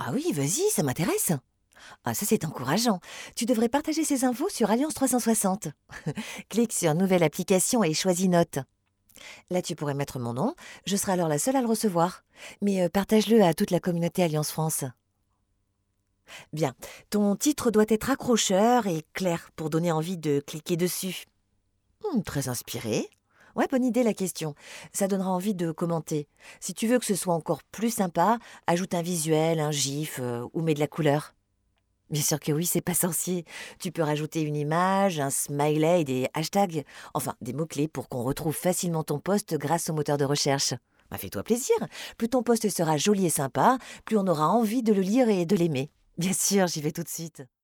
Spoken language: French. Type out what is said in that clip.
Ah oui, vas-y, ça m'intéresse. Ah, ça c'est encourageant. Tu devrais partager ces infos sur Alliance 360. Clique sur Nouvelle application et choisis Notes. Là, tu pourrais mettre mon nom. Je serai alors la seule à le recevoir. Mais partage-le à toute la communauté Alliance France. Bien, ton titre doit être accrocheur et clair pour donner envie de cliquer dessus. Très inspiré. Ouais, bonne idée la question. Ça donnera envie de commenter. Si tu veux que ce soit encore plus sympa, ajoute un visuel, un gif ou mets de la couleur. Bien sûr que oui, c'est pas sorcier. Tu peux rajouter une image, un smiley et des hashtags. Enfin, des mots-clés pour qu'on retrouve facilement ton post grâce au moteur de recherche. Bah, fais-toi plaisir. Plus ton post sera joli et sympa, plus on aura envie de le lire et de l'aimer. Bien sûr, j'y vais tout de suite.